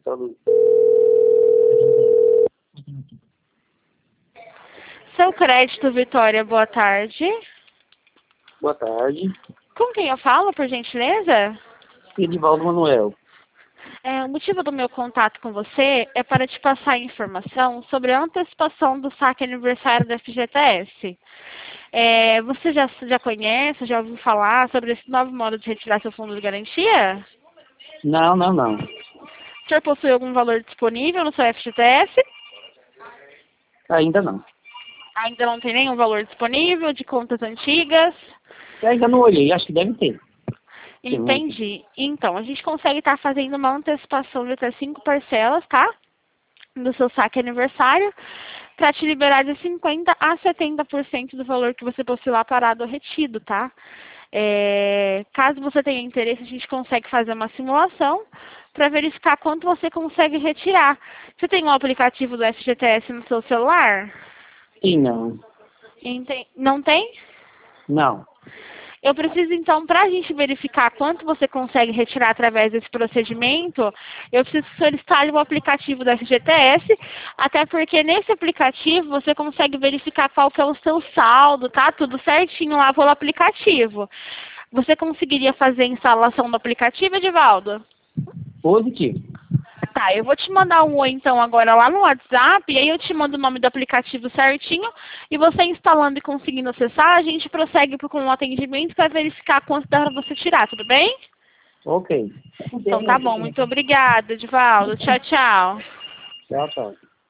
Falou. Seu crédito, Vitória, boa tarde. Boa tarde. Com quem eu falo, por gentileza? Edivaldo Manuel. O motivo do meu contato com você é para te passar informação sobre a antecipação do saque aniversário da FGTS. Você já conhece, já ouviu falar sobre esse novo modo de retirar seu fundo de garantia? Não. O senhor possui algum valor disponível no seu FGTS? Ainda não. Ainda não tem nenhum valor disponível de contas antigas? Eu ainda não olhei, acho que deve ter. Entendi. Então, a gente consegue estar fazendo uma antecipação de até 5 parcelas, tá? Do seu saque aniversário, para te liberar de 50% a 70% do valor que você possui lá parado ou retido, tá? Caso você tenha interesse, a gente consegue fazer uma simulação para verificar quanto você consegue retirar. Você tem um aplicativo do FGTS no seu celular? Sim, não. Não tem? Não. Eu preciso, então, para a gente verificar quanto você consegue retirar através desse procedimento, eu preciso que o senhor instale o aplicativo da FGTS, até porque nesse aplicativo você consegue verificar qual que é o seu saldo, tá? Tudo certinho lá pelo aplicativo. Você conseguiria fazer a instalação do aplicativo, Edivaldo? Positivo. Tá, eu vou te mandar um oi então agora lá no WhatsApp, e aí eu te mando o nome do aplicativo certinho, e você instalando e conseguindo acessar, a gente prossegue com o atendimento para verificar quanto dá para você tirar, tudo bem? Ok. Então tá bom, muito obrigada, Edivaldo. Tchau, tchau. Tchau.